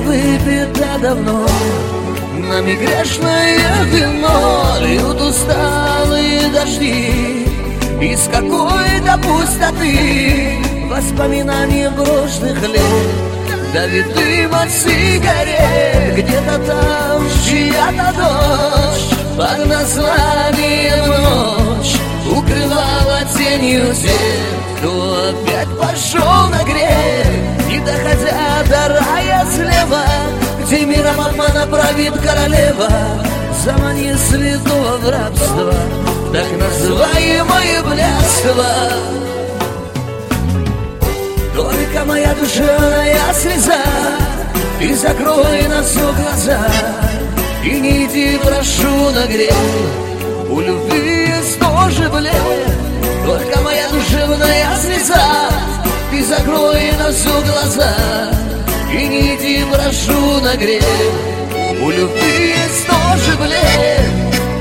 выпито давно, нами грешное вино, льют усталые дожди из какой-то пустоты, воспоминания прошлых лет. Давит дым от сигарет, где-то там чья-то дочь под названием «Ночь» укрывала тенью тех, кто опять пошел на грех, не доходя до рая слева, где миром обмана правит королева, заманив святого в рабство, так называемое блядство. Только моя душевная слеза, ты закрой на все глаза и не иди, прошу, на грех. У любви есть тоже блеф. Только моя душевная слеза, ты закрой на все глаза и не иди, прошу, на грех. У любви есть тоже блеф.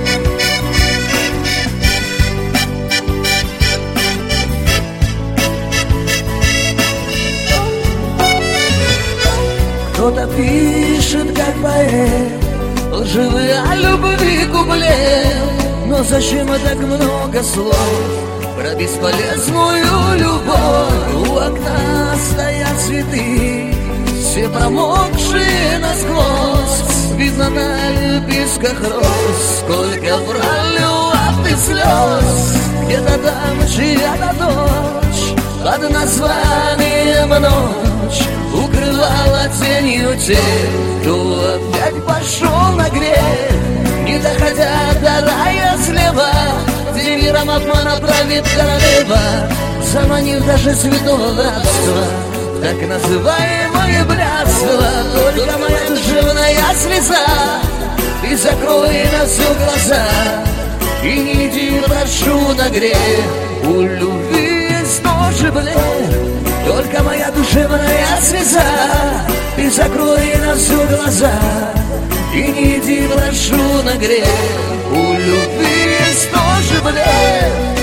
Кто-то пишет, как поэт, лживые о любви куплет. Но зачем так много слов про бесполезную любовь? У окна стоят цветы, все промокшие насквозь. Видно на лепестках роз, сколько пролила ты слез. Где-то там чья-то дочь под названием «Ночь» укрывала тенью тех, кто опять пошел на грех, не доходя до рая слева, где миром обмана правит королева, заманив даже святого в рабство, так называемое блядство. Только моя душевная слеза, ты закрой на все глаза и не иди, прошу, на грех. У любви есть тоже блеф. Только моя душевная слеза, ты закрой на все глаза и не иди, прошу, на грех. У любви есть тоже блеф.